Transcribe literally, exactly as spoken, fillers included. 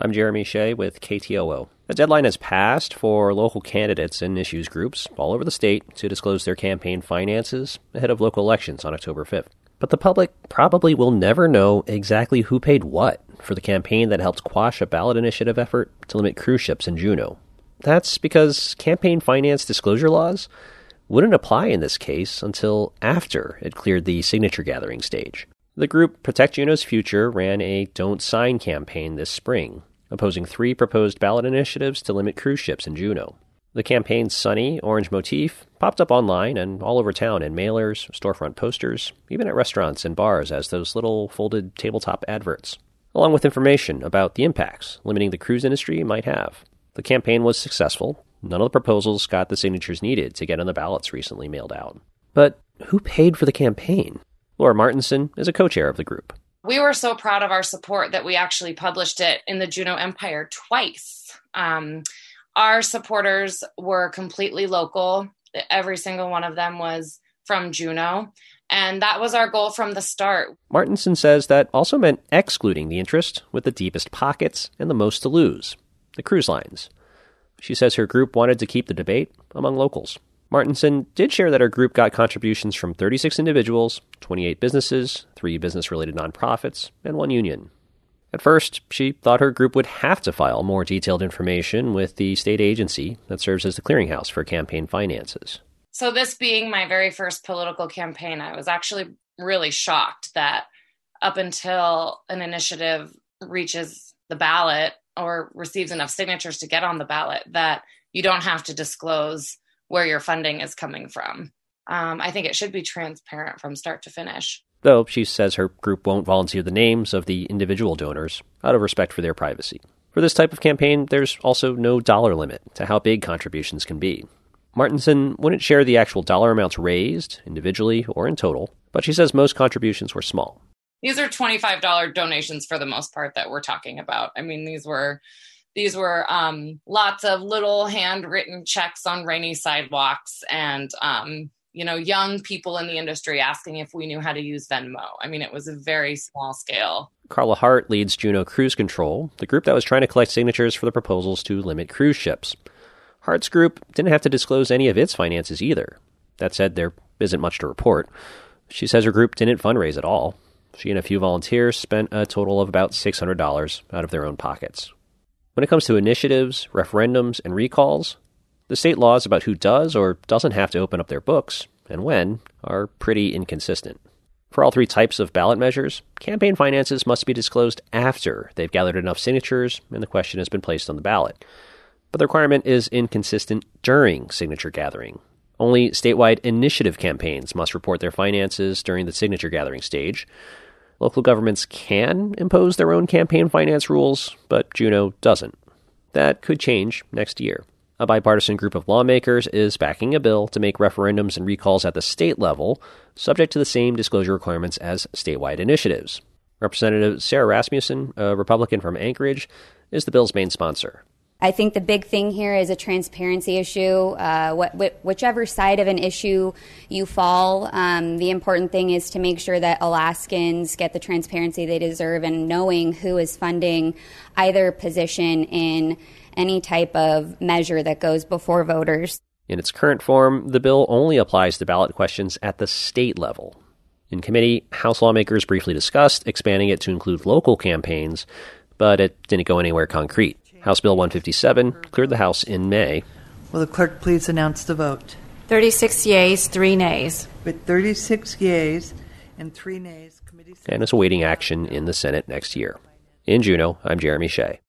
I'm Jeremy Shea with K T O O. The deadline has passed for local candidates and issues groups all over the state to disclose their campaign finances ahead of local elections on October fifth. But the public probably will never know exactly who paid what for the campaign that helped quash a ballot initiative effort to limit cruise ships in Juneau. That's because campaign finance disclosure laws wouldn't apply in this case until after it cleared the signature gathering stage. The group Protect Juneau's Future ran a Don't Sign campaign this spring, opposing three proposed ballot initiatives to limit cruise ships in Juneau. The campaign's sunny orange motif popped up online and all over town in mailers, storefront posters, even at restaurants and bars as those little folded tabletop adverts, along with information about the impacts limiting the cruise industry might have. The campaign was successful. None of the proposals got the signatures needed to get on the ballots recently mailed out. But who paid for the campaign? Laura Martinson is a co-chair of the group. We were so proud of our support that we actually published it in the Juneau Empire twice. Um, our supporters were completely local. Every single one of them was from Juneau. And that was our goal from the start. Martinson says that also meant excluding the interest with the deepest pockets and the most to lose, the cruise lines. She says her group wanted to keep the debate among locals. Martinson did share that her group got contributions from thirty-six individuals, twenty-eight businesses, three business-related nonprofits, and one union. At first, she thought her group would have to file more detailed information with the state agency that serves as the clearinghouse for campaign finances. So this being my very first political campaign, I was actually really shocked that up until an initiative reaches the ballot or receives enough signatures to get on the ballot, that you don't have to disclose where your funding is coming from. Um, I think it should be transparent from start to finish. Though she says her group won't volunteer the names of the individual donors out of respect for their privacy. For this type of campaign, there's also no dollar limit to how big contributions can be. Martinson wouldn't share the actual dollar amounts raised, individually or in total, but she says most contributions were small. These are twenty-five dollars donations for the most part that we're talking about. I mean, these were These were um, lots of little handwritten checks on rainy sidewalks and, um, you know, young people in the industry asking if we knew how to use Venmo. I mean, it was a very small scale. Carla Hart leads Juneau Cruise Control, the group that was trying to collect signatures for the proposals to limit cruise ships. Hart's group didn't have to disclose any of its finances either. That said, there isn't much to report. She says her group didn't fundraise at all. She and a few volunteers spent a total of about six hundred dollars out of their own pockets. When it comes to initiatives, referendums, and recalls, the state laws about who does or doesn't have to open up their books, and when, are pretty inconsistent. For all three types of ballot measures, campaign finances must be disclosed after they've gathered enough signatures and the question has been placed on the ballot. But the requirement is inconsistent during signature gathering. Only statewide initiative campaigns must report their finances during the signature gathering stage. Local governments can impose their own campaign finance rules, but Juneau doesn't. That could change next year. A bipartisan group of lawmakers is backing a bill to make referendums and recalls at the state level subject to the same disclosure requirements as statewide initiatives. Representative Sarah Rasmussen, a Republican from Anchorage, is the bill's main sponsor. I think the big thing here is a transparency issue. Uh, what, wh- whichever side of an issue you fall, um, the important thing is to make sure that Alaskans get the transparency they deserve and knowing who is funding either position in any type of measure that goes before voters. In its current form, the bill only applies to ballot questions at the state level. In committee, House lawmakers briefly discussed expanding it to include local campaigns, but it didn't go anywhere concrete. House Bill one fifty-seven cleared the House in May. Will the clerk please announce the vote? thirty-six yeas, three nays. With thirty-six yeas and three nays, committee... And is awaiting action in the Senate next year. In Juneau, I'm Jeremy Shea.